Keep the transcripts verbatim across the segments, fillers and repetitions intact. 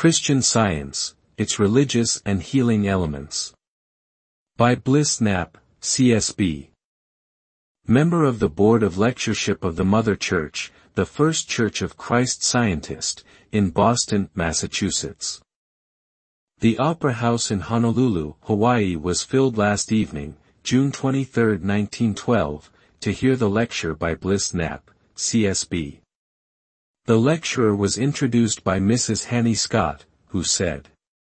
Christian Science, Its Religious and Healing Elements. By Bliss Knapp, C S B. Member of the Board of Lectureship of the Mother Church, the First Church of Christ Scientist, in Boston, Massachusetts. The Opera House in Honolulu, Hawaii was filled last evening, June twenty-third, nineteen twelve, to hear the lecture by Bliss Knapp, C S B. The lecturer was introduced by Missus Hanny Scott, who said,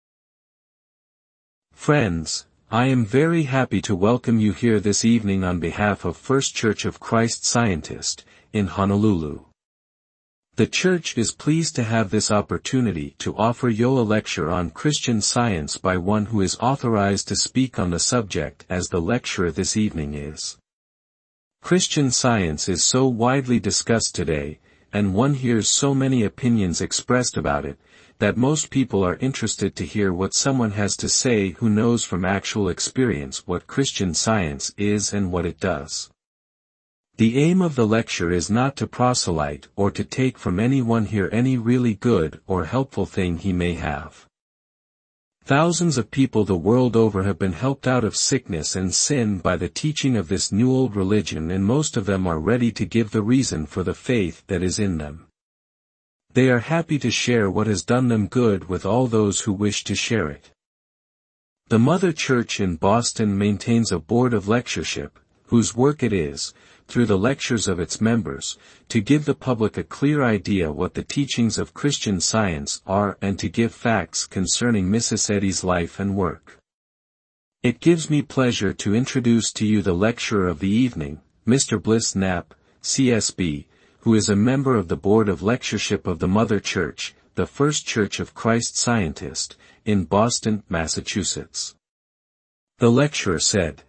"Friends, I am very happy to welcome you here this evening on behalf of First Church of Christ Scientist, in Honolulu. The church is pleased to have this opportunity to offer you a lecture on Christian Science by one who is authorized to speak on the subject as the lecturer this evening is. Christian Science is so widely discussed today, and one hears so many opinions expressed about it, that most people are interested to hear what someone has to say who knows from actual experience what Christian Science is and what it does. The aim of the lecture is not to proselyte or to take from anyone here any really good or helpful thing he may have. Thousands of people the world over have been helped out of sickness and sin by the teaching of this new old religion, and most of them are ready to give the reason for the faith that is in them. They are happy to share what has done them good with all those who wish to share it. The Mother Church in Boston maintains a board of lectureship, whose work it is, through the lectures of its members, to give the public a clear idea what the teachings of Christian Science are and to give facts concerning Missus Eddy's life and work. It gives me pleasure to introduce to you the lecturer of the evening, Mister Bliss Knapp, C S B, who is a member of the Board of Lectureship of the Mother Church, the First Church of Christ Scientist, in Boston, Massachusetts. The lecturer said,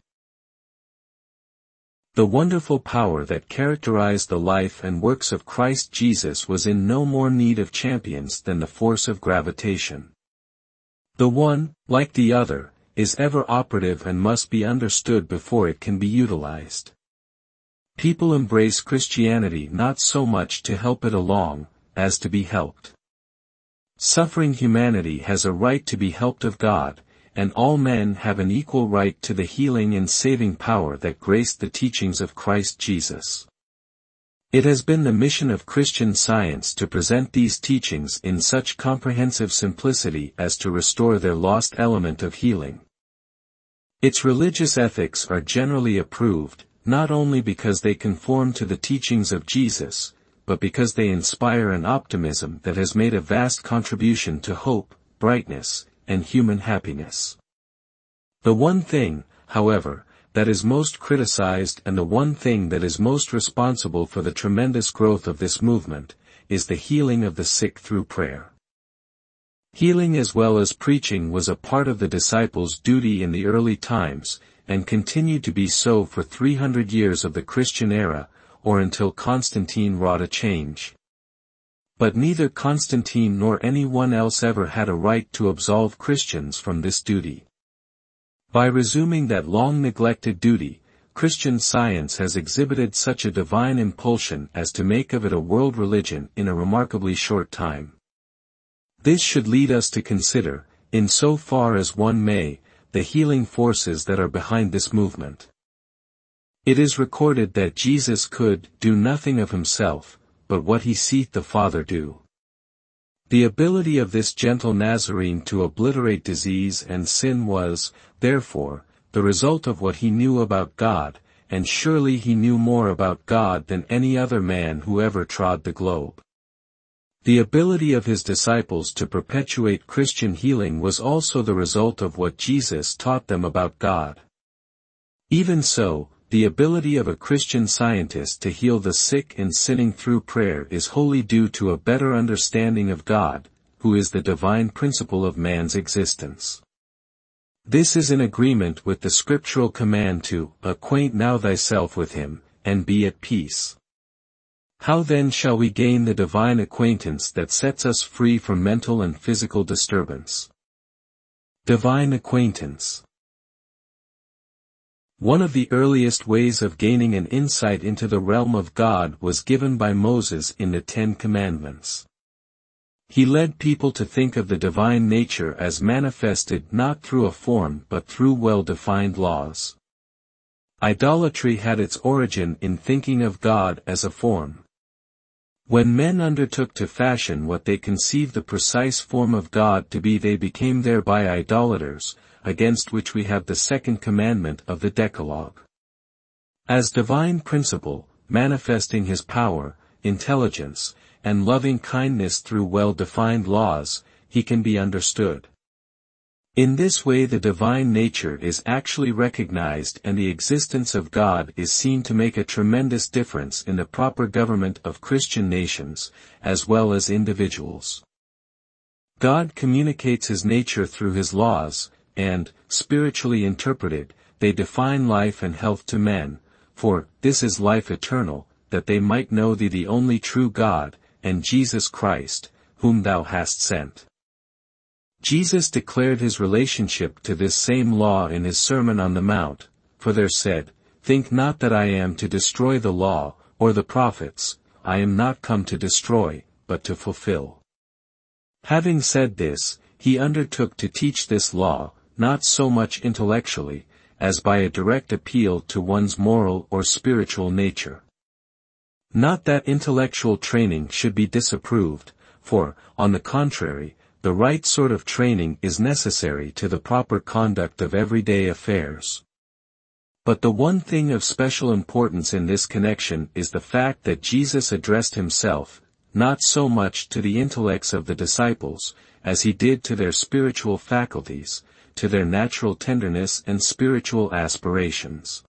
"The wonderful power that characterized the life and works of Christ Jesus was in no more need of champions than the force of gravitation. The one, like the other, is ever operative and must be understood before it can be utilized. People embrace Christianity not so much to help it along, as to be helped. Suffering humanity has a right to be helped of God, and all men have an equal right to the healing and saving power that graced the teachings of Christ Jesus. It has been the mission of Christian Science to present these teachings in such comprehensive simplicity as to restore their lost element of healing. Its religious ethics are generally approved, not only because they conform to the teachings of Jesus, but because they inspire an optimism that has made a vast contribution to hope, brightness, and human happiness. The one thing, however, that is most criticized and the one thing that is most responsible for the tremendous growth of this movement, is the healing of the sick through prayer. Healing as well as preaching was a part of the disciples' duty in the early times, and continued to be so for three hundred years of the Christian era, or until Constantine wrought a change. But neither Constantine nor anyone else ever had a right to absolve Christians from this duty. By resuming that long-neglected duty, Christian Science has exhibited such a divine impulsion as to make of it a world religion in a remarkably short time. This should lead us to consider, in so far as one may, the healing forces that are behind this movement. It is recorded that Jesus could do nothing of himself, but what he seeth the Father do. The ability of this gentle Nazarene to obliterate disease and sin was, therefore, the result of what he knew about God, and surely he knew more about God than any other man who ever trod the globe. The ability of his disciples to perpetuate Christian healing was also the result of what Jesus taught them about God. Even so, the ability of a Christian Scientist to heal the sick and sinning through prayer is wholly due to a better understanding of God, who is the divine principle of man's existence. This is in agreement with the scriptural command to acquaint now thyself with him, and be at peace. How then shall we gain the divine acquaintance that sets us free from mental and physical disturbance? Divine acquaintance. One of the earliest ways of gaining an insight into the realm of God was given by Moses in the Ten Commandments. He led people to think of the divine nature as manifested not through a form but through well-defined laws. Idolatry had its origin in thinking of God as a form. When men undertook to fashion what they conceived the precise form of God to be, they became thereby idolaters, against which we have the second commandment of the Decalogue. As divine principle, manifesting his power, intelligence, and loving kindness through well-defined laws, he can be understood. In this way the divine nature is actually recognized, and the existence of God is seen to make a tremendous difference in the proper government of Christian nations, as well as individuals. God communicates his nature through his laws, and, spiritually interpreted, they define life and health to men, for, this is life eternal, that they might know thee the only true God, and Jesus Christ, whom thou hast sent. Jesus declared his relationship to this same law in his Sermon on the Mount, for there said, "Think not that I am to destroy the law, or the prophets, I am not come to destroy, but to fulfill." Having said this, he undertook to teach this law, not so much intellectually, as by a direct appeal to one's moral or spiritual nature. Not that intellectual training should be disapproved, for, on the contrary, the right sort of training is necessary to the proper conduct of everyday affairs. But the one thing of special importance in this connection is the fact that Jesus addressed himself, not so much to the intellects of the disciples, as he did to their spiritual faculties, to their natural tenderness and spiritual aspirations.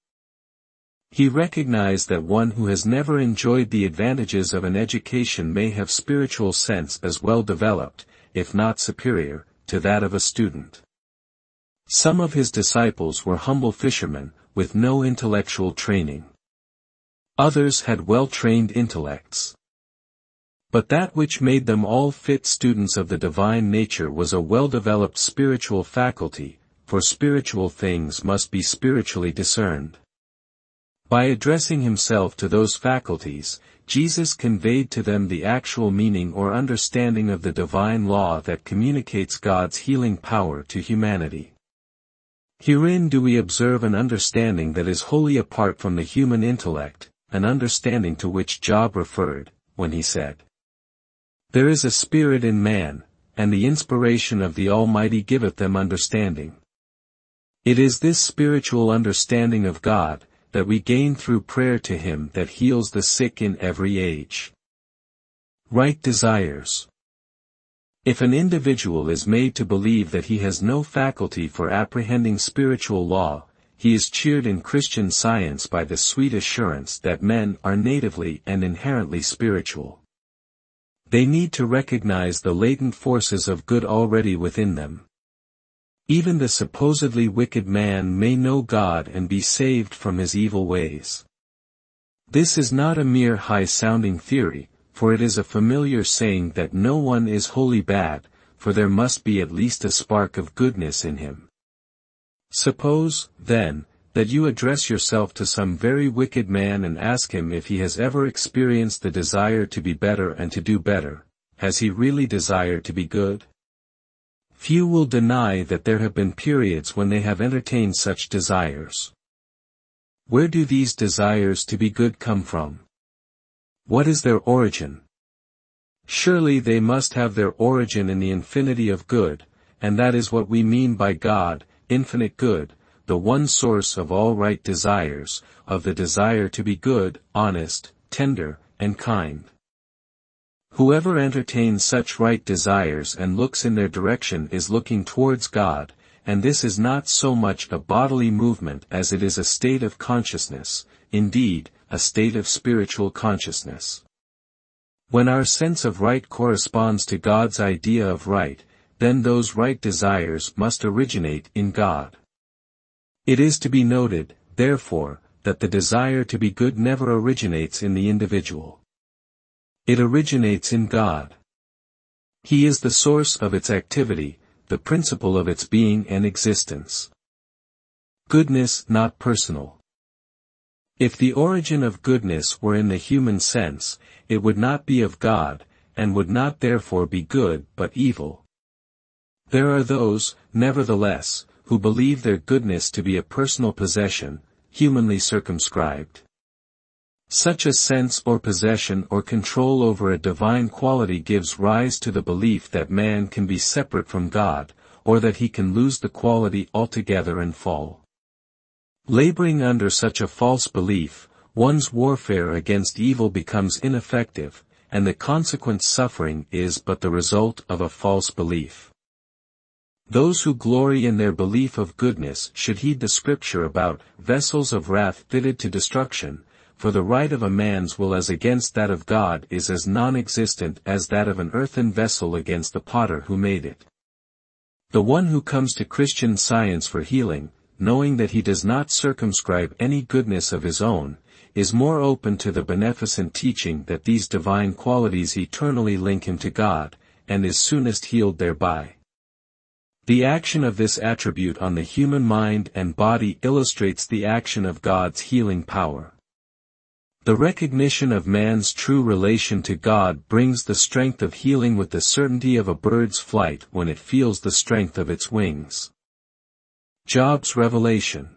He recognized that one who has never enjoyed the advantages of an education may have spiritual sense as well developed, if not superior, to that of a student. Some of his disciples were humble fishermen, with no intellectual training. Others had well-trained intellects. But that which made them all fit students of the divine nature was a well-developed spiritual faculty, for spiritual things must be spiritually discerned. By addressing himself to those faculties, Jesus conveyed to them the actual meaning or understanding of the divine law that communicates God's healing power to humanity. Herein do we observe an understanding that is wholly apart from the human intellect, an understanding to which Job referred, when he said, "There is a spirit in man, and the inspiration of the Almighty giveth them understanding." It is this spiritual understanding of God, that we gain through prayer to him that heals the sick in every age. Right desires. If an individual is made to believe that he has no faculty for apprehending spiritual law, he is cheered in Christian Science by the sweet assurance that men are natively and inherently spiritual. They need to recognize the latent forces of good already within them. Even the supposedly wicked man may know God and be saved from his evil ways. This is not a mere high-sounding theory, for it is a familiar saying that no one is wholly bad, for there must be at least a spark of goodness in him. Suppose, then, that you address yourself to some very wicked man and ask him if he has ever experienced the desire to be better and to do better. Has he really desired to be good? Few will deny that there have been periods when they have entertained such desires. Where do these desires to be good come from? What is their origin? Surely they must have their origin in the infinity of good, and that is what we mean by God, infinite good, the one source of all right desires, of the desire to be good, honest, tender, and kind. Whoever entertains such right desires and looks in their direction is looking towards God, and this is not so much a bodily movement as it is a state of consciousness, indeed, a state of spiritual consciousness. When our sense of right corresponds to God's idea of right, then those right desires must originate in God. It is to be noted, therefore, that the desire to be good never originates in the individual. It originates in God. He is the source of its activity, the principle of its being and existence. Goodness not personal. If the origin of goodness were in the human sense, it would not be of God, and would not therefore be good but evil. There are those, nevertheless, who believe their goodness to be a personal possession, humanly circumscribed. Such a sense or possession or control over a divine quality gives rise to the belief that man can be separate from God, or that he can lose the quality altogether and fall. Laboring under such a false belief, one's warfare against evil becomes ineffective, and the consequent suffering is but the result of a false belief. Those who glory in their belief of goodness should heed the scripture about vessels of wrath fitted to destruction, for the right of a man's will as against that of God is as non-existent as that of an earthen vessel against the potter who made it. The one who comes to Christian Science for healing, knowing that he does not circumscribe any goodness of his own, is more open to the beneficent teaching that these divine qualities eternally link him to God, and is soonest healed thereby. The action of this attribute on the human mind and body illustrates the action of God's healing power. The recognition of man's true relation to God brings the strength of healing with the certainty of a bird's flight when it feels the strength of its wings. Job's revelation.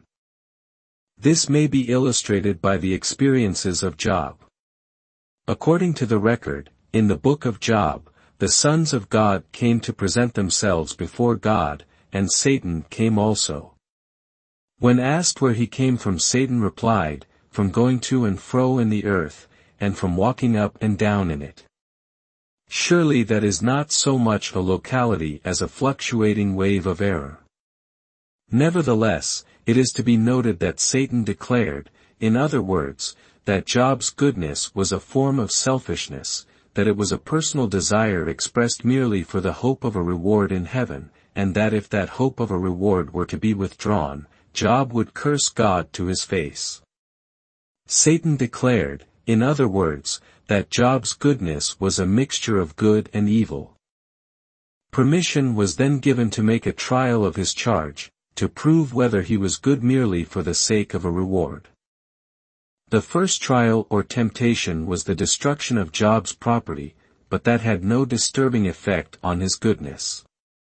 This may be illustrated by the experiences of Job. According to the record, in the book of Job, the sons of God came to present themselves before God, and Satan came also. When asked where he came from, Satan replied, "From going to and fro in the earth, and from walking up and down in it." Surely that is not so much a locality as a fluctuating wave of error. Nevertheless, it is to be noted that Satan declared, in other words, that Job's goodness was a form of selfishness, that it was a personal desire expressed merely for the hope of a reward in heaven, and that if that hope of a reward were to be withdrawn, Job would curse God to his face. Satan declared, in other words, that Job's goodness was a mixture of good and evil. Permission was then given to make a trial of his charge, to prove whether he was good merely for the sake of a reward. The first trial or temptation was the destruction of Job's property, but that had no disturbing effect on his goodness.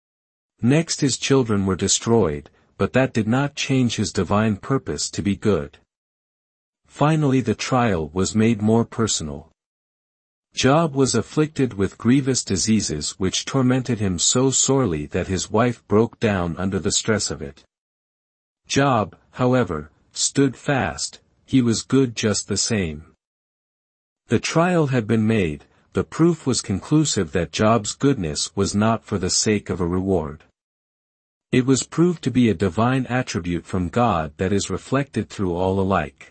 Next his children were destroyed, but that did not change his divine purpose to be good. Finally the trial was made more personal. Job was afflicted with grievous diseases which tormented him so sorely that his wife broke down under the stress of it. Job, however, stood fast. He was good just the same. The trial had been made, the proof was conclusive that Job's goodness was not for the sake of a reward. It was proved to be a divine attribute from God that is reflected through all alike.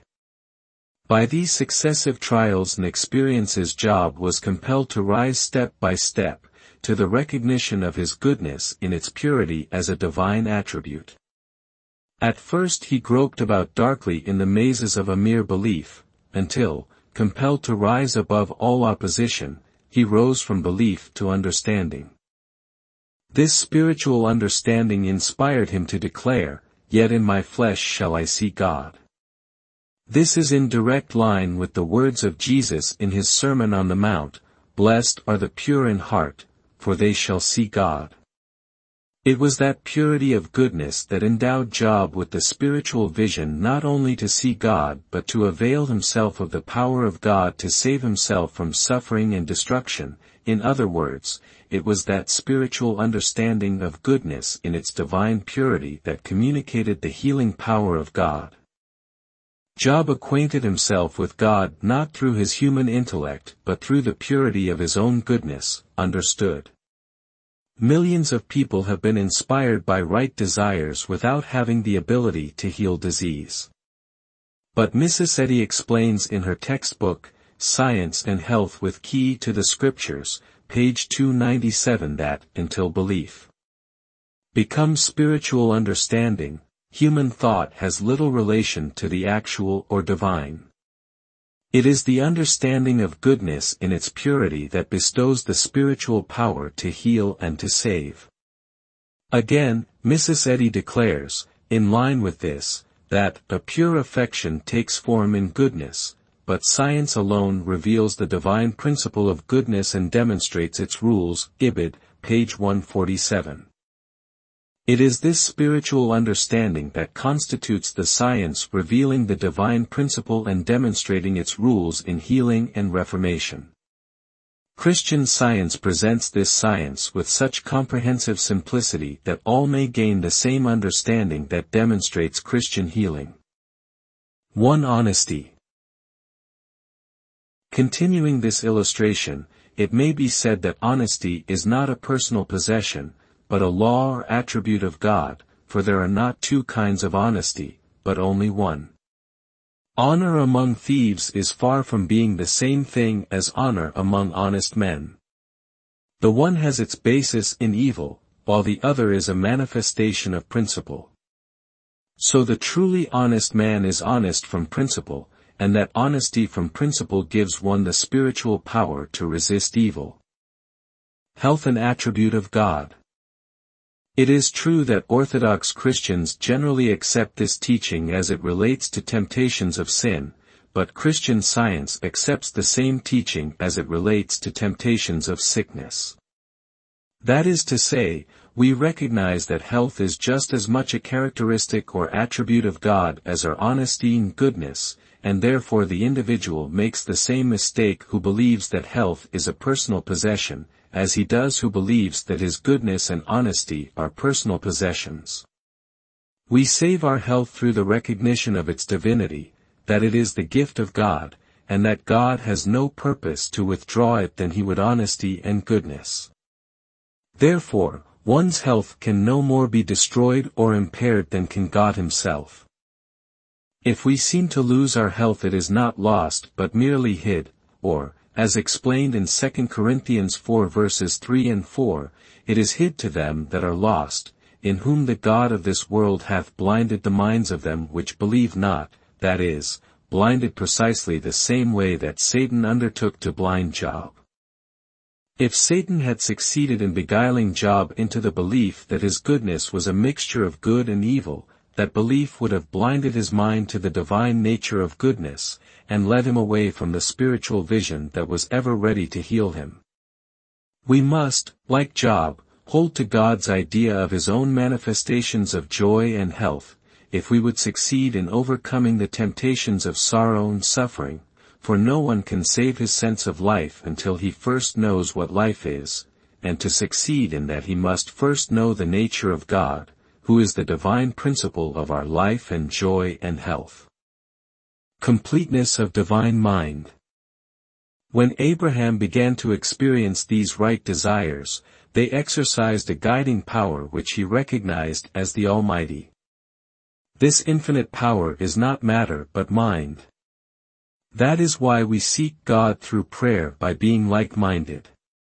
By these successive trials and experiences Job was compelled to rise step by step, to the recognition of his goodness in its purity as a divine attribute. At first he groped about darkly in the mazes of a mere belief, until, compelled to rise above all opposition, he rose from belief to understanding. This spiritual understanding inspired him to declare, "Yet in my flesh shall I see God." This is in direct line with the words of Jesus in his Sermon on the Mount, "Blessed are the pure in heart, for they shall see God." It was that purity of goodness that endowed Job with the spiritual vision not only to see God but to avail himself of the power of God to save himself from suffering and destruction. In other words, it was that spiritual understanding of goodness in its divine purity that communicated the healing power of God. Job acquainted himself with God not through his human intellect but through the purity of his own goodness, understood. Millions of people have been inspired by right desires without having the ability to heal disease. But Missus Eddy explains in her textbook, Science and Health with Key to the Scriptures, page two ninety-seven that, until belief becomes spiritual understanding, human thought has little relation to the actual or divine. It is the understanding of goodness in its purity that bestows the spiritual power to heal and to save. Again, Missus Eddy declares, in line with this, that a pure affection takes form in goodness, but science alone reveals the divine principle of goodness and demonstrates its rules. Ibid, page one forty-seven. It is this spiritual understanding that constitutes the science revealing the divine principle and demonstrating its rules in healing and reformation. Christian Science presents this science with such comprehensive simplicity that all may gain the same understanding that demonstrates Christian healing. one. Honesty. Continuing this illustration, it may be said that honesty is not a personal possession, but a law or attribute of God, for there are not two kinds of honesty, but only one. Honor among thieves is far from being the same thing as honor among honest men. The one has its basis in evil, while the other is a manifestation of principle. So the truly honest man is honest from principle, and that honesty from principle gives one the spiritual power to resist evil. Health, an attribute of God. It is true that Orthodox Christians generally accept this teaching as it relates to temptations of sin, but Christian Science accepts the same teaching as it relates to temptations of sickness. That is to say, we recognize that health is just as much a characteristic or attribute of God as are honesty and goodness, and therefore the individual makes the same mistake who believes that health is a personal possession, as he does who believes that his goodness and honesty are personal possessions. We save our health through the recognition of its divinity, that it is the gift of God, and that God has no purpose to withdraw it than he would honesty and goodness. Therefore, one's health can no more be destroyed or impaired than can God himself. If we seem to lose our health, it is not lost but merely hid, or, as explained in Second Corinthians four verses three and four, it is hid to them that are lost, in whom the God of this world hath blinded the minds of them which believe not, that is, blinded precisely the same way that Satan undertook to blind Job. If Satan had succeeded in beguiling Job into the belief that his goodness was a mixture of good and evil, that belief would have blinded his mind to the divine nature of goodness, and led him away from the spiritual vision that was ever ready to heal him. We must, like Job, hold to God's idea of his own manifestations of joy and health, if we would succeed in overcoming the temptations of sorrow and suffering, for no one can save his sense of life until he first knows what life is, and to succeed in that he must first know the nature of God, who is the divine principle of our life and joy and health. Completeness of divine mind. When Abraham began to experience these right desires, they exercised a guiding power which he recognized as the Almighty. This infinite power is not matter but mind. That is why we seek God through prayer by being like-minded.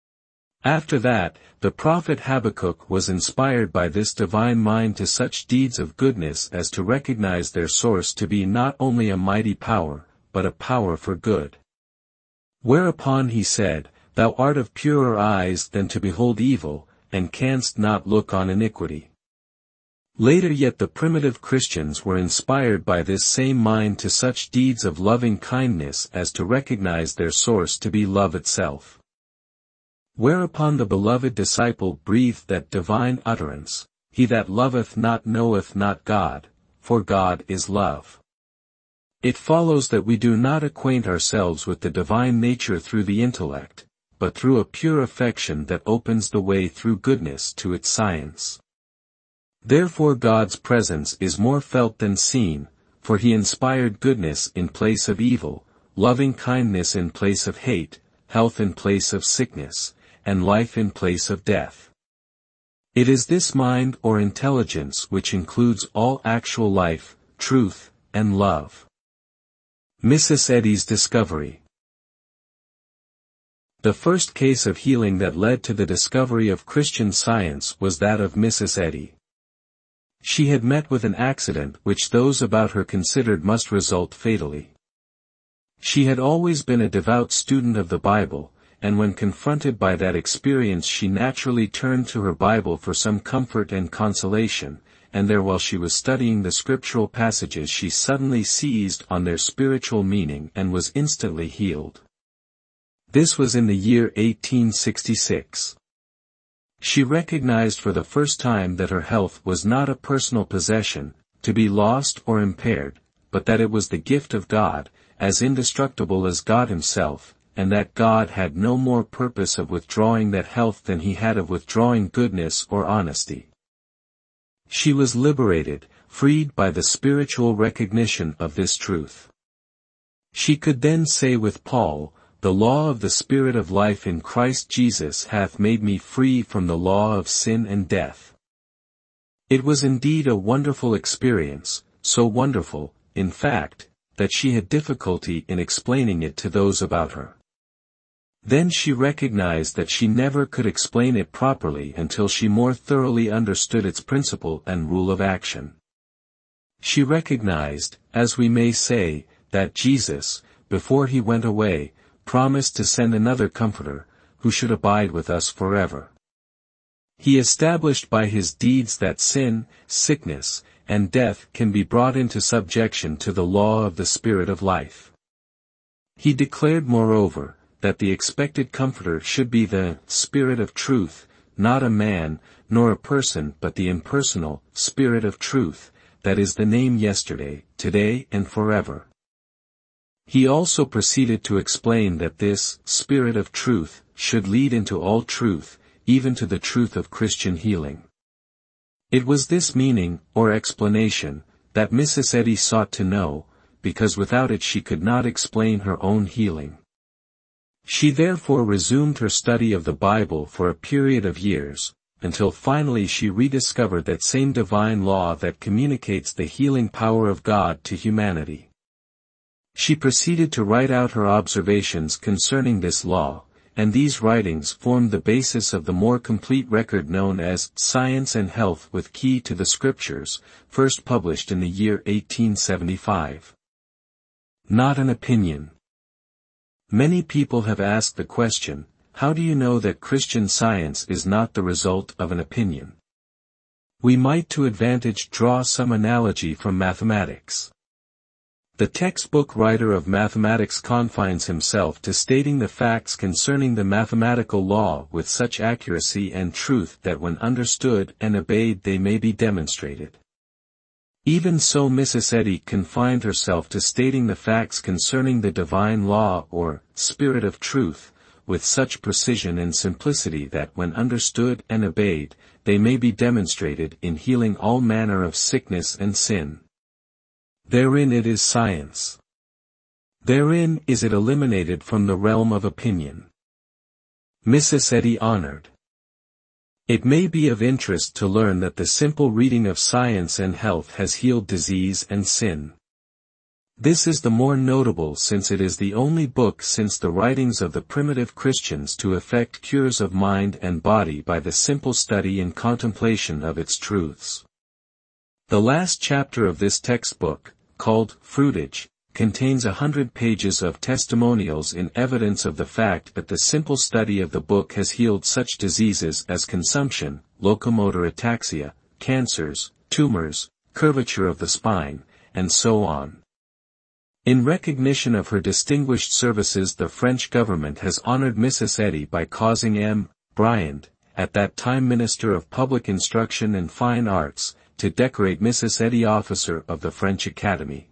After that, the prophet Habakkuk was inspired by this divine mind to such deeds of goodness as to recognize their source to be not only a mighty power, but a power for good. Whereupon he said, Thou art of purer eyes than to behold evil, and canst not look on iniquity. Later yet the primitive Christians were inspired by this same mind to such deeds of loving kindness as to recognize their source to be love itself. Whereupon the beloved disciple breathed that divine utterance, He that loveth not knoweth not God, for God is love. It follows that we do not acquaint ourselves with the divine nature through the intellect, but through a pure affection that opens the way through goodness to its science. Therefore God's presence is more felt than seen, for He inspired goodness in place of evil, loving kindness in place of hate, health in place of sickness, and life in place of death. It is this mind or intelligence which includes all actual life, truth, and love. Missus Eddy's discovery. The first case of healing that led to the discovery of Christian Science was that of Missus Eddy. She had met with an accident which those about her considered must result fatally. She had always been a devout student of the Bible, and when confronted by that experience she naturally turned to her Bible for some comfort and consolation, and there while she was studying the scriptural passages she suddenly seized on their spiritual meaning and was instantly healed. This was in the year eighteen sixty-six. She recognized for the first time that her health was not a personal possession, to be lost or impaired, but that it was the gift of God, as indestructible as God himself, and that God had no more purpose of withdrawing that health than he had of withdrawing goodness or honesty. She was liberated, freed by the spiritual recognition of this truth. She could then say with Paul, "The law of the Spirit of life in Christ Jesus hath made me free from the law of sin and death." It was indeed a wonderful experience, so wonderful, in fact, that she had difficulty in explaining it to those about her. Then she recognized that she never could explain it properly until she more thoroughly understood its principle and rule of action. She recognized, as we may say, that Jesus, before he went away, promised to send another Comforter, who should abide with us forever. He established by his deeds that sin, sickness, and death can be brought into subjection to the law of the Spirit of life. He declared moreover, that the expected Comforter should be the Spirit of truth, not a man, nor a person but the impersonal Spirit of truth, that is the name yesterday, today and forever. He also proceeded to explain that this Spirit of truth should lead into all truth, even to the truth of Christian healing. It was this meaning, or explanation, that Missus Eddy sought to know, because without it she could not explain her own healing. She therefore resumed her study of the Bible for a period of years, until finally she rediscovered that same divine law that communicates the healing power of God to humanity. She proceeded to write out her observations concerning this law, and these writings formed the basis of the more complete record known as Science and Health with Key to the Scriptures, first published in the year eighteen seventy-five. Not an opinion. Many people have asked the question, how do you know that Christian Science is not the result of an opinion? We might to advantage draw some analogy from mathematics. The textbook writer of mathematics confines himself to stating the facts concerning the mathematical law with such accuracy and truth that when understood and obeyed they may be demonstrated. Even so Missus Eddy confined herself to stating the facts concerning the divine law or Spirit of truth, with such precision and simplicity that when understood and obeyed, they may be demonstrated in healing all manner of sickness and sin. Therein it is science. Therein is it eliminated from the realm of opinion. Missus Eddy honored. It may be of interest to learn that the simple reading of Science and Health has healed disease and sin. This is the more notable since it is the only book since the writings of the primitive Christians to effect cures of mind and body by the simple study and contemplation of its truths. The last chapter of this textbook, called Fruitage, contains a hundred pages of testimonials in evidence of the fact that the simple study of the book has healed such diseases as consumption, locomotor ataxia, cancers, tumors, curvature of the spine, and so on. In recognition of her distinguished services the French government has honored Missus Eddy by causing M. Bryant, at that time Minister of Public Instruction and Fine Arts, to decorate Missus Eddy Officer of the French Academy.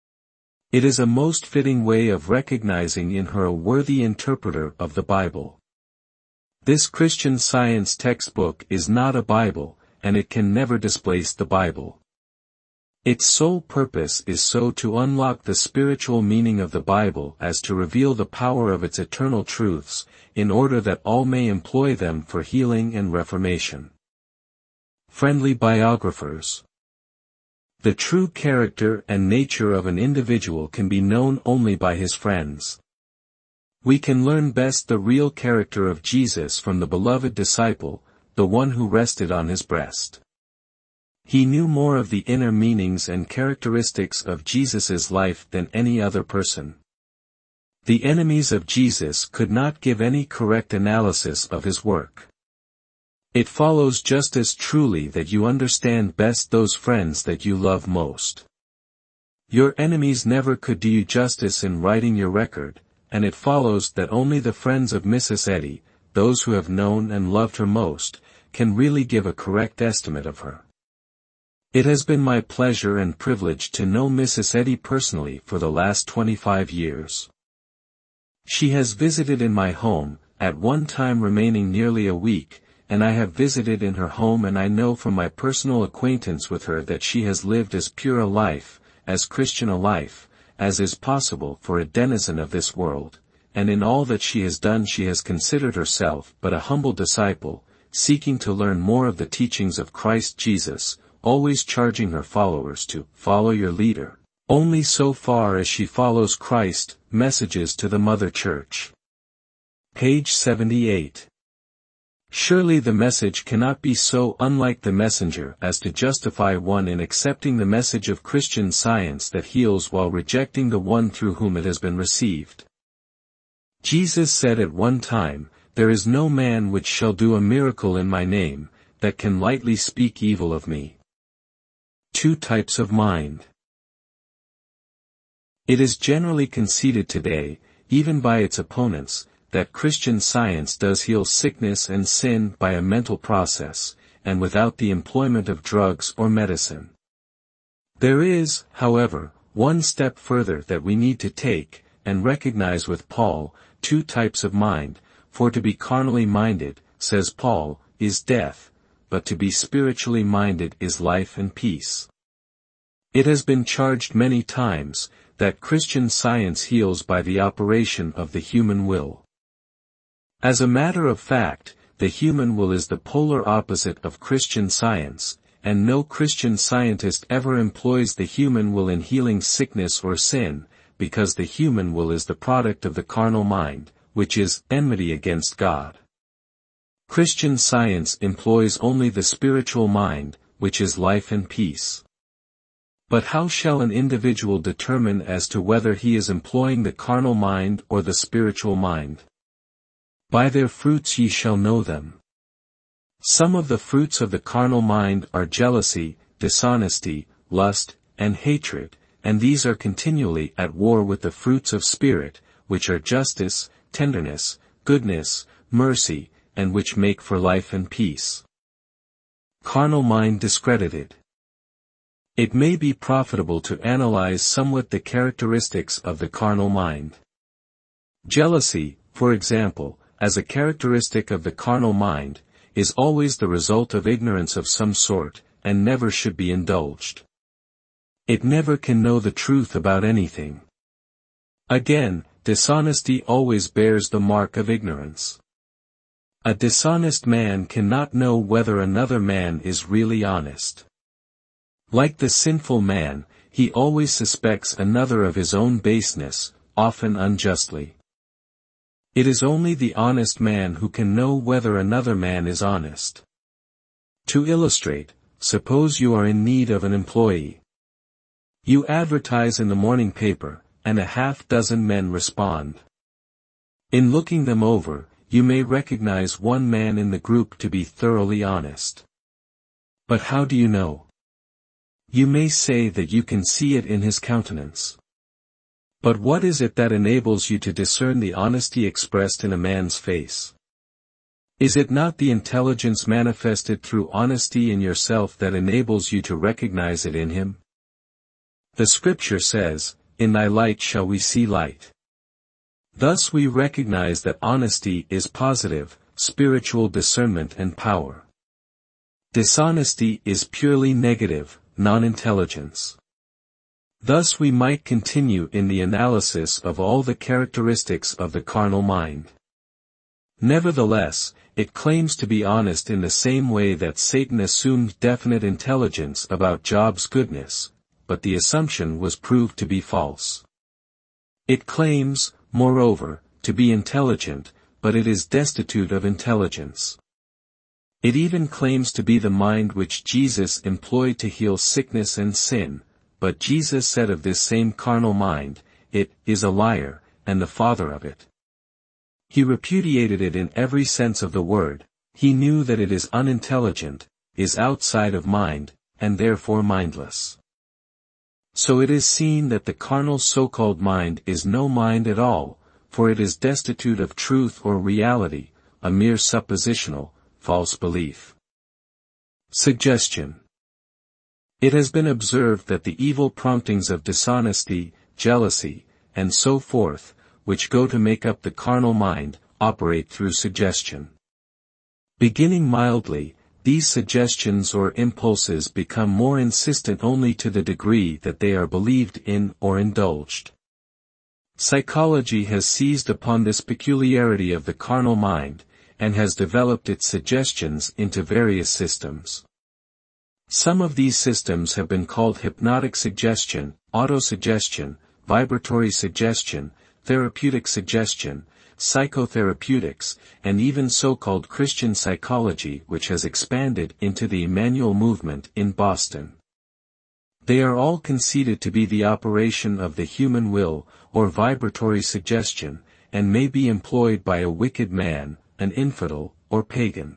It is a most fitting way of recognizing in her a worthy interpreter of the Bible. This Christian Science textbook is not a Bible, and it can never displace the Bible. Its sole purpose is so to unlock the spiritual meaning of the Bible as to reveal the power of its eternal truths, in order that all may employ them for healing and reformation. Friendly biographers. The true character and nature of an individual can be known only by his friends. We can learn best the real character of Jesus from the beloved disciple, the one who rested on his breast. He knew more of the inner meanings and characteristics of Jesus's life than any other person. The enemies of Jesus could not give any correct analysis of his work. It follows just as truly that you understand best those friends that you love most. Your enemies never could do you justice in writing your record, and it follows that only the friends of Missus Eddy, those who have known and loved her most, can really give a correct estimate of her. It has been my pleasure and privilege to know Missus Eddy personally for the last twenty-five years. She has visited in my home, at one time remaining nearly a week, and I have visited in her home, and I know from my personal acquaintance with her that she has lived as pure a life, as Christian a life, as is possible for a denizen of this world, and in all that she has done she has considered herself but a humble disciple, seeking to learn more of the teachings of Christ Jesus, always charging her followers to follow your leader, only so far as she follows Christ. Messages to the Mother Church. Page seventy-eight. Surely the message cannot be so unlike the messenger as to justify one in accepting the message of Christian Science that heals while rejecting the one through whom it has been received. Jesus said at one time, "There is no man which shall do a miracle in my name, that can lightly speak evil of me." Two types of mind. It is generally conceded today, even by its opponents, that Christian Science does heal sickness and sin by a mental process, and without the employment of drugs or medicine. There is, however, one step further that we need to take, and recognize with Paul, two types of mind, for to be carnally minded, says Paul, is death, but to be spiritually minded is life and peace. It has been charged many times, that Christian Science heals by the operation of the human will. As a matter of fact, the human will is the polar opposite of Christian Science, and no Christian scientist ever employs the human will in healing sickness or sin, because the human will is the product of the carnal mind, which is enmity against God. Christian Science employs only the spiritual mind, which is life and peace. But how shall an individual determine as to whether he is employing the carnal mind or the spiritual mind? By their fruits ye shall know them. Some of the fruits of the carnal mind are jealousy, dishonesty, lust, and hatred, and these are continually at war with the fruits of spirit, which are justice, tenderness, goodness, mercy, and which make for life and peace. Carnal mind discredited. It may be profitable to analyze somewhat the characteristics of the carnal mind. Jealousy, for example, as a characteristic of the carnal mind, is always the result of ignorance of some sort, and never should be indulged. It never can know the truth about anything. Again, dishonesty always bears the mark of ignorance. A dishonest man cannot know whether another man is really honest. Like the sinful man, he always suspects another of his own baseness, often unjustly. It is only the honest man who can know whether another man is honest. To illustrate, suppose you are in need of an employee. You advertise in the morning paper, and a half dozen men respond. In looking them over, you may recognize one man in the group to be thoroughly honest. But how do you know? You may say that you can see it in his countenance. But what is it that enables you to discern the honesty expressed in a man's face? Is it not the intelligence manifested through honesty in yourself that enables you to recognize it in him? The Scripture says, "In thy light shall we see light." Thus we recognize that honesty is positive, spiritual discernment and power. Dishonesty is purely negative, non-intelligence. Thus we might continue in the analysis of all the characteristics of the carnal mind. Nevertheless, it claims to be honest in the same way that Satan assumed definite intelligence about Job's goodness, but the assumption was proved to be false. It claims, moreover, to be intelligent, but it is destitute of intelligence. It even claims to be the mind which Jesus employed to heal sickness and sin, but Jesus said of this same carnal mind, "It is a liar, and the father of it." He repudiated it in every sense of the word. he knew that it is unintelligent, is outside of mind, and therefore mindless. So it is seen that the carnal so-called mind is no mind at all, for it is destitute of truth or reality, a mere suppositional, false belief. Suggestion. It has been observed that the evil promptings of dishonesty, jealousy, and so forth, which go to make up the carnal mind, operate through suggestion. Beginning mildly, these suggestions or impulses become more insistent only to the degree that they are believed in or indulged. Psychology has seized upon this peculiarity of the carnal mind, and has developed its suggestions into various systems. Some of these systems have been called hypnotic suggestion, autosuggestion, vibratory suggestion, therapeutic suggestion, psychotherapeutics, and even so-called Christian psychology, which has expanded into the Emmanuel movement in Boston. They are all conceded to be the operation of the human will, or vibratory suggestion, and may be employed by a wicked man, an infidel, or pagan.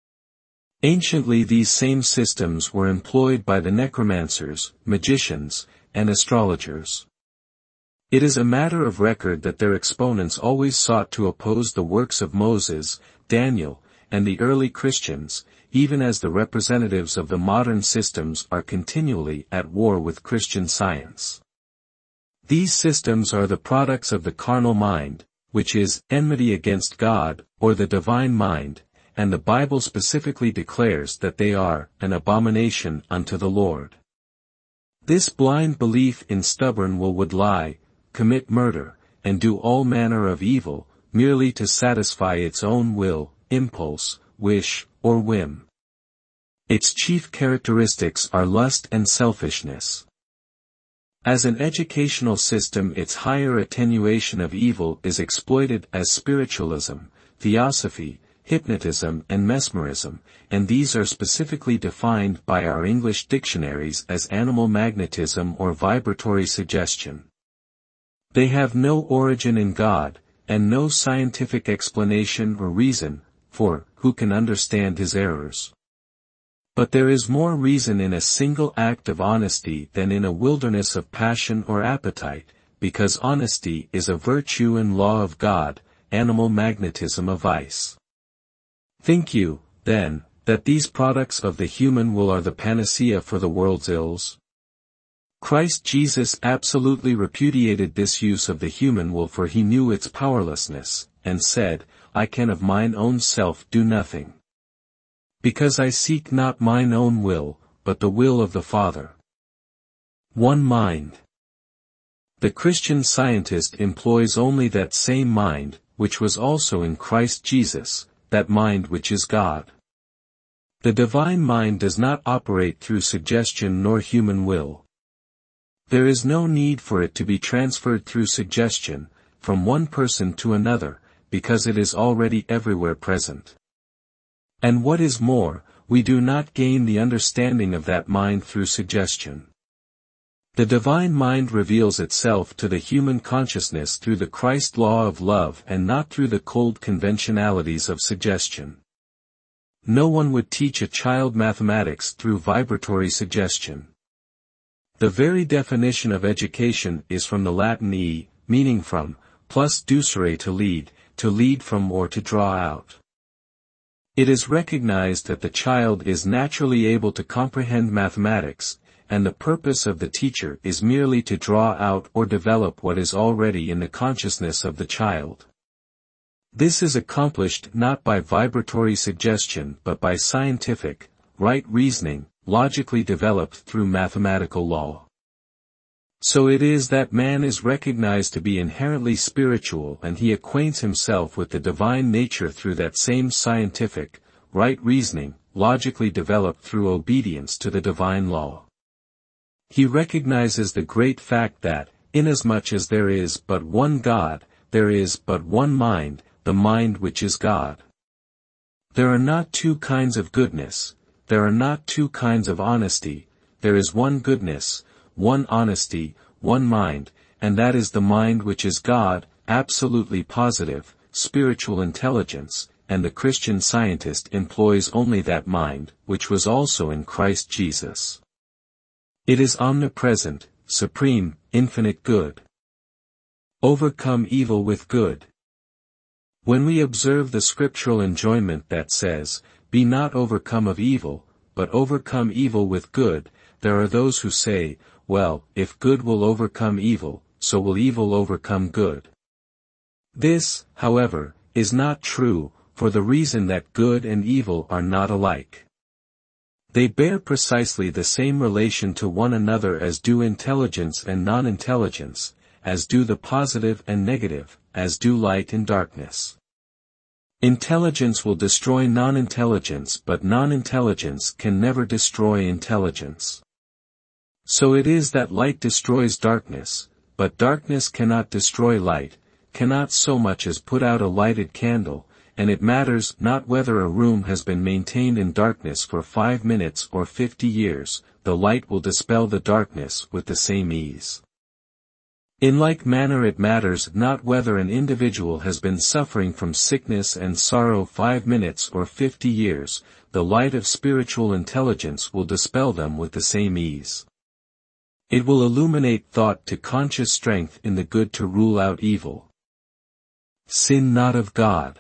Anciently these same systems were employed by the necromancers, magicians, and astrologers. It is a matter of record that their exponents always sought to oppose the works of Moses, Daniel, and the early Christians, even as the representatives of the modern systems are continually at war with Christian science. These systems are the products of the carnal mind, which is enmity against God, or the divine mind, and the Bible specifically declares that they are an abomination unto the Lord. This blind belief in stubborn will would lie, commit murder, and do all manner of evil, merely to satisfy its own will, impulse, wish, or whim. Its chief characteristics are lust and selfishness. As an educational system, its higher attenuation of evil is exploited as spiritualism, theosophy, hypnotism and mesmerism, and these are specifically defined by our English dictionaries as animal magnetism or vibratory suggestion. They have no origin in God, and no scientific explanation or reason, for who can understand his errors? But there is more reason in a single act of honesty than in a wilderness of passion or appetite, because honesty is a virtue and law of God, animal magnetism a vice. Think you, then, that these products of the human will are the panacea for the world's ills? Christ Jesus absolutely repudiated this use of the human will, for he knew its powerlessness, and said, I can of mine own self do nothing. Because I seek not mine own will, but the will of the Father. One mind. The Christian scientist employs only that same mind, which was also in Christ Jesus, that mind which is God. The divine mind does not operate through suggestion nor human will. There is no need for it to be transferred through suggestion, from one person to another, because it is already everywhere present. And what is more, we do not gain the understanding of that mind through suggestion. The divine mind reveals itself to the human consciousness through the Christ law of love and not through the cold conventionalities of suggestion. No one would teach a child mathematics through vibratory suggestion. The very definition of education is from the Latin e, meaning from, plus ducere to lead, to lead from or to draw out. It is recognized that the child is naturally able to comprehend mathematics, and the purpose of the teacher is merely to draw out or develop what is already in the consciousness of the child. This is accomplished not by vibratory suggestion but by scientific, right reasoning, logically developed through mathematical law. So it is that man is recognized to be inherently spiritual, and he acquaints himself with the divine nature through that same scientific, right reasoning, logically developed through obedience to the divine law. He recognizes the great fact that, inasmuch as there is but one God, there is but one mind, the mind which is God. There are not two kinds of goodness, there are not two kinds of honesty, there is one goodness, one honesty, one mind, and that is the mind which is God, absolutely positive, spiritual intelligence, and the Christian Scientist employs only that mind, which was also in Christ Jesus. It is omnipresent, supreme, infinite good. Overcome evil with good. When we observe the scriptural enjoinment that says, "Be not overcome of evil, but overcome evil with good," there are those who say, well, if good will overcome evil, so will evil overcome good. This, however, is not true, for the reason that good and evil are not alike. They bear precisely the same relation to one another as do intelligence and non-intelligence, as do the positive and negative, as do light and darkness. Intelligence will destroy non-intelligence, but non-intelligence can never destroy intelligence. So it is that light destroys darkness, but darkness cannot destroy light, cannot so much as put out a lighted candle, and it matters not whether a room has been maintained in darkness for five minutes or fifty years, the light will dispel the darkness with the same ease. In like manner it matters not whether an individual has been suffering from sickness and sorrow five minutes or fifty years, the light of spiritual intelligence will dispel them with the same ease. It will illuminate thought to conscious strength in the good to rule out evil. Sin not of God.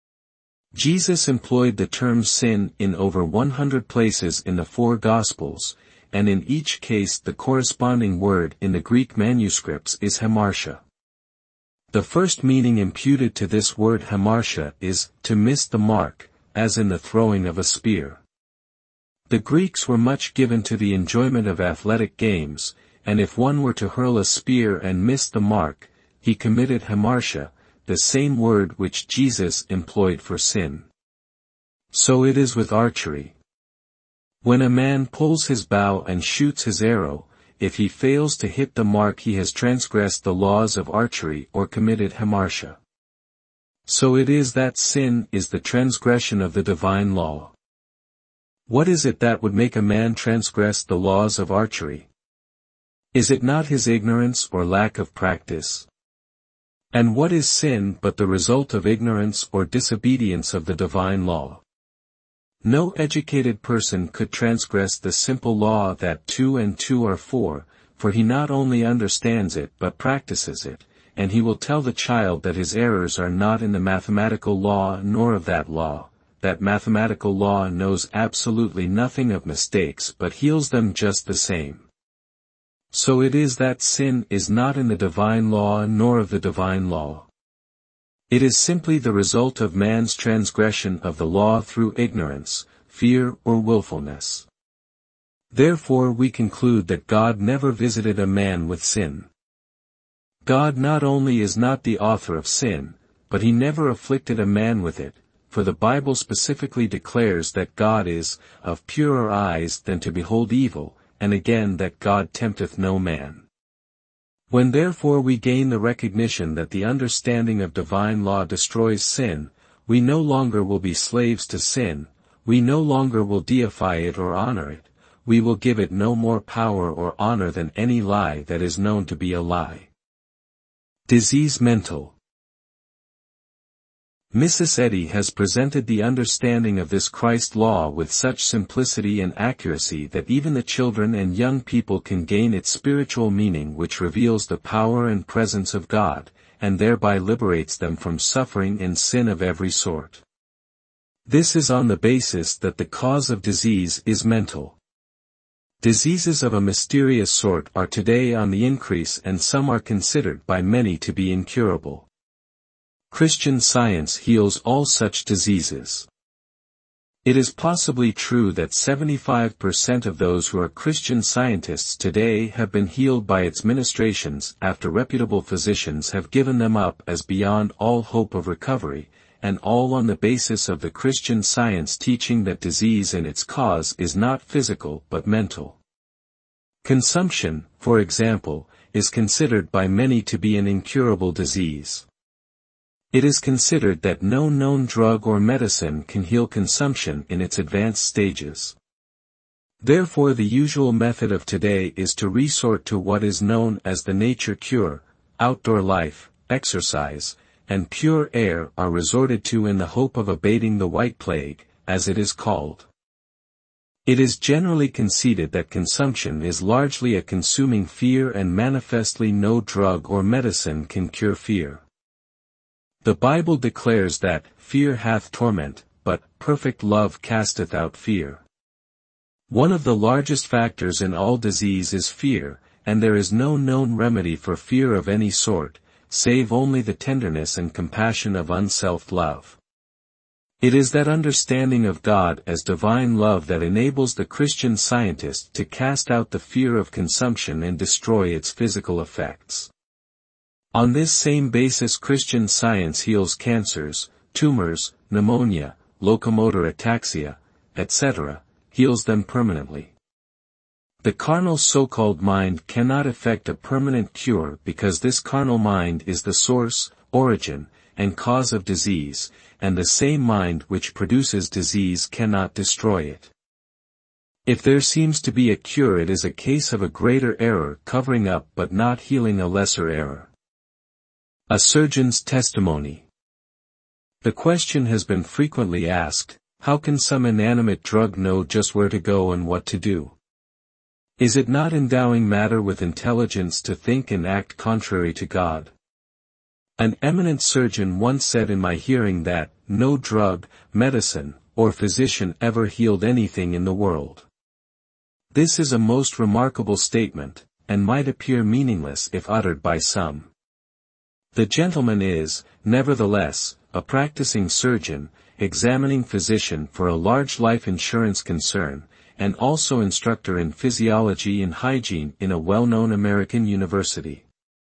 Jesus employed the term sin in over one hundred places in the four Gospels, and in each case the corresponding word in the Greek manuscripts is hamartia. The first meaning imputed to this word hamartia is, to miss the mark, as in the throwing of a spear. The Greeks were much given to the enjoyment of athletic games, and if one were to hurl a spear and miss the mark, he committed hamartia, the same word which Jesus employed for sin. So it is with archery. When a man pulls his bow and shoots his arrow, if he fails to hit the mark he has transgressed the laws of archery or committed hamartia. So it is that sin is the transgression of the divine law. What is it that would make a man transgress the laws of archery? Is it not his ignorance or lack of practice? And what is sin but the result of ignorance or disobedience of the divine law? No educated person could transgress the simple law that two and two are four, for he not only understands it but practices it, and he will tell the child that his errors are not in the mathematical law nor of that law. That mathematical law knows absolutely nothing of mistakes but heals them just the same. So it is that sin is not in the divine law nor of the divine law. It is simply the result of man's transgression of the law through ignorance, fear or willfulness. Therefore we conclude that God never visited a man with sin. God not only is not the author of sin, but he never afflicted a man with it, for the Bible specifically declares that God is, of purer eyes than to behold evil, and again that God tempteth no man. When therefore we gain the recognition that the understanding of divine law destroys sin, we no longer will be slaves to sin, we no longer will deify it or honor it, we will give it no more power or honor than any lie that is known to be a lie. Disease mental. Missus Eddy has presented the understanding of this Christ law with such simplicity and accuracy that even the children and young people can gain its spiritual meaning, which reveals the power and presence of God, and thereby liberates them from suffering and sin of every sort. This is on the basis that the cause of disease is mental. Diseases of a mysterious sort are today on the increase, and some are considered by many to be incurable. Christian Science heals all such diseases. It is possibly true that seventy-five percent of those who are Christian Scientists today have been healed by its ministrations after reputable physicians have given them up as beyond all hope of recovery, and all on the basis of the Christian Science teaching that disease and its cause is not physical but mental. Consumption, for example, is considered by many to be an incurable disease. It is considered that no known drug or medicine can heal consumption in its advanced stages. Therefore the usual method of today is to resort to what is known as the nature cure, outdoor life, exercise, and pure air are resorted to in the hope of abating the white plague, as it is called. It is generally conceded that consumption is largely a consuming fear, and manifestly no drug or medicine can cure fear. The Bible declares that, "Fear hath torment, but perfect love casteth out fear." One of the largest factors in all disease is fear, and there is no known remedy for fear of any sort, save only the tenderness and compassion of unself love. It is that understanding of God as divine love that enables the Christian Scientist to cast out the fear of consumption and destroy its physical effects. On this same basis Christian Science heals cancers, tumors, pneumonia, locomotor ataxia, et cetera, heals them permanently. The carnal so-called mind cannot effect a permanent cure because this carnal mind is the source, origin, and cause of disease, and the same mind which produces disease cannot destroy it. If there seems to be a cure, it is a case of a greater error covering up but not healing a lesser error. A surgeon's testimony. The question has been frequently asked, how can some inanimate drug know just where to go and what to do? Is it not endowing matter with intelligence to think and act contrary to God? An eminent surgeon once said in my hearing that, no drug, medicine, or physician ever healed anything in the world. This is a most remarkable statement, and might appear meaningless if uttered by some. The gentleman is, nevertheless, a practicing surgeon, examining physician for a large life insurance concern, and also instructor in physiology and hygiene in a well-known American university.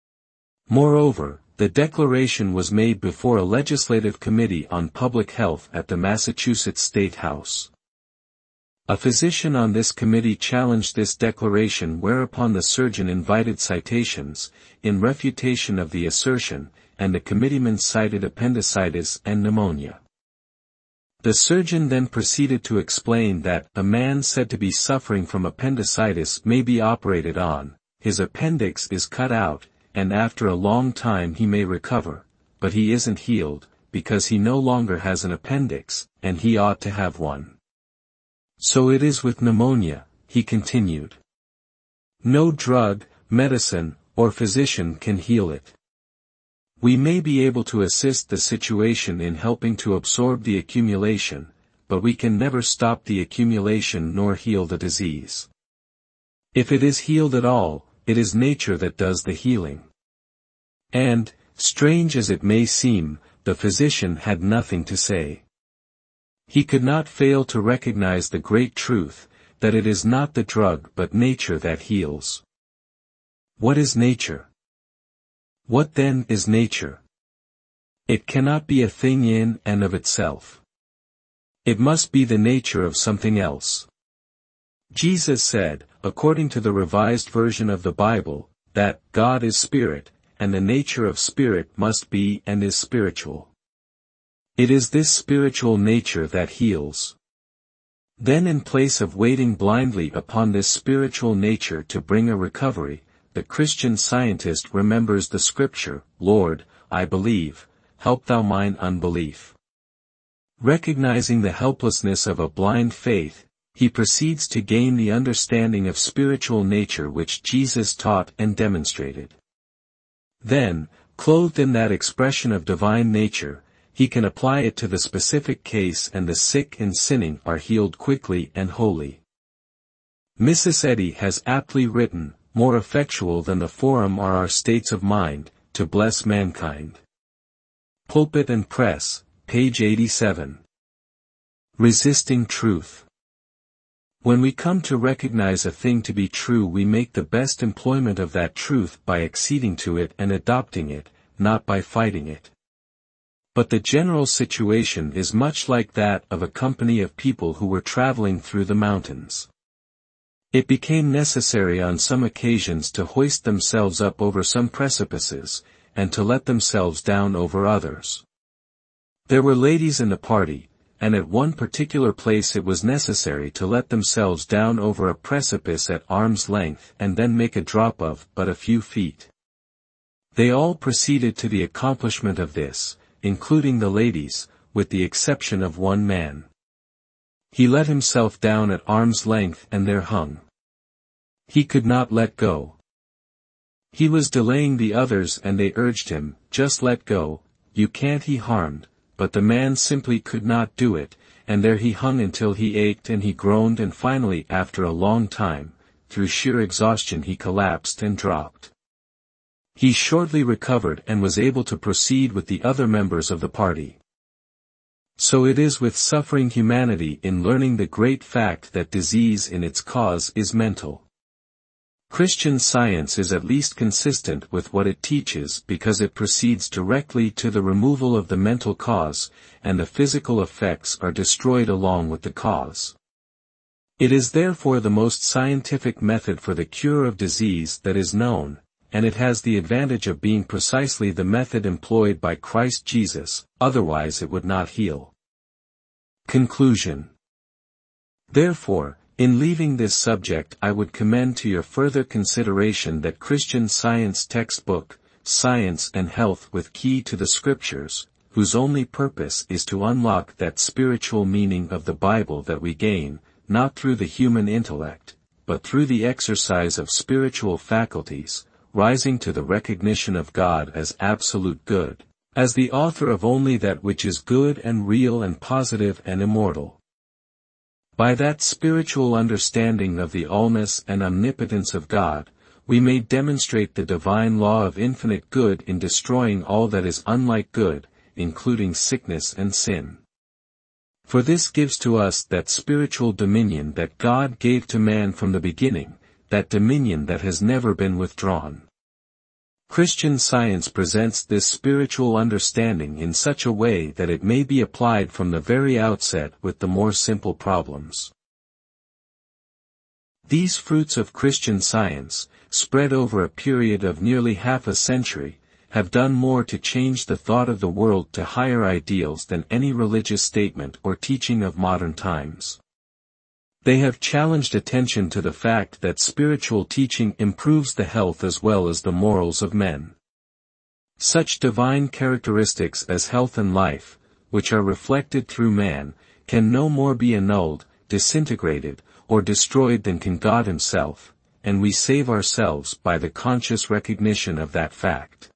Moreover, the declaration was made before a legislative committee on public health at the Massachusetts State House. A physician on this committee challenged this declaration, whereupon the surgeon invited citations, in refutation of the assertion, and the committeeman cited appendicitis and pneumonia. The surgeon then proceeded to explain that a man said to be suffering from appendicitis may be operated on, his appendix is cut out, and after a long time he may recover, but he isn't healed, because he no longer has an appendix, and he ought to have one. So it is with pneumonia, he continued. No drug, medicine, or physician can heal it. We may be able to assist the situation in helping to absorb the accumulation, but we can never stop the accumulation nor heal the disease. If it is healed at all, it is nature that does the healing. And, strange as it may seem, the physician had nothing to say. He could not fail to recognize the great truth, that it is not the drug but nature that heals. What is nature? What then is nature? It cannot be a thing in and of itself. It must be the nature of something else. Jesus said, according to the Revised Version of the Bible, that God is spirit, and the nature of spirit must be and is spiritual. It is this spiritual nature that heals. Then, in place of waiting blindly upon this spiritual nature to bring a recovery, the Christian Scientist remembers the scripture, Lord, I believe, help thou mine unbelief. Recognizing the helplessness of a blind faith, he proceeds to gain the understanding of spiritual nature which Jesus taught and demonstrated. Then, clothed in that expression of divine nature, he can apply it to the specific case, and the sick and sinning are healed quickly and wholly. Missus Eddy has aptly written, more effectual than the forum are our states of mind, to bless mankind. Pulpit and Press, page eighty-seven. Resisting truth. When we come to recognize a thing to be true, we make the best employment of that truth by acceding to it and adopting it, not by fighting it. But the general situation is much like that of a company of people who were traveling through the mountains. It became necessary on some occasions to hoist themselves up over some precipices, and to let themselves down over others. There were ladies in the party, and at one particular place it was necessary to let themselves down over a precipice at arm's length and then make a drop of but a few feet. They all proceeded to the accomplishment of this, including the ladies, with the exception of one man. He let himself down at arm's length and there hung. He could not let go. He was delaying the others and they urged him, "Just let go, you can't," he harmed, but the man simply could not do it, and there he hung until he ached and he groaned, and finally after a long time, through sheer exhaustion he collapsed and dropped. He shortly recovered and was able to proceed with the other members of the party. So it is with suffering humanity in learning the great fact that disease in its cause is mental. Christian Science is at least consistent with what it teaches because it proceeds directly to the removal of the mental cause, and the physical effects are destroyed along with the cause. It is therefore the most scientific method for the cure of disease that is known, and it has the advantage of being precisely the method employed by Christ Jesus, otherwise it would not heal. Conclusion. Therefore, in leaving this subject I would commend to your further consideration that Christian Science textbook, Science and Health with Key to the Scriptures, whose only purpose is to unlock that spiritual meaning of the Bible that we gain, not through the human intellect, but through the exercise of spiritual faculties, rising to the recognition of God as absolute good, as the author of only that which is good and real and positive and immortal. By that spiritual understanding of the allness and omnipotence of God, we may demonstrate the divine law of infinite good in destroying all that is unlike good, including sickness and sin. For this gives to us that spiritual dominion that God gave to man from the beginning, that dominion that has never been withdrawn. Christian Science presents this spiritual understanding in such a way that it may be applied from the very outset with the more simple problems. These fruits of Christian Science, spread over a period of nearly half a century, have done more to change the thought of the world to higher ideals than any religious statement or teaching of modern times. They have challenged attention to the fact that spiritual teaching improves the health as well as the morals of men. Such divine characteristics as health and life, which are reflected through man, can no more be annulled, disintegrated, or destroyed than can God himself, and we save ourselves by the conscious recognition of that fact.